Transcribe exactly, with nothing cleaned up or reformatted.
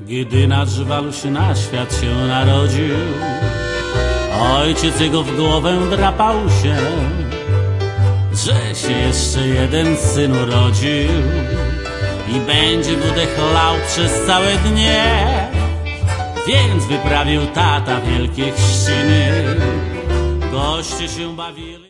Gdy nasz Waluś na świat się narodził, ojciec jego w głowę drapał się, że się jeszcze jeden syn urodził i będzie wódę chlał przez całe dnie. Więc wyprawił tata wielkie chrzciny, goście się bawili.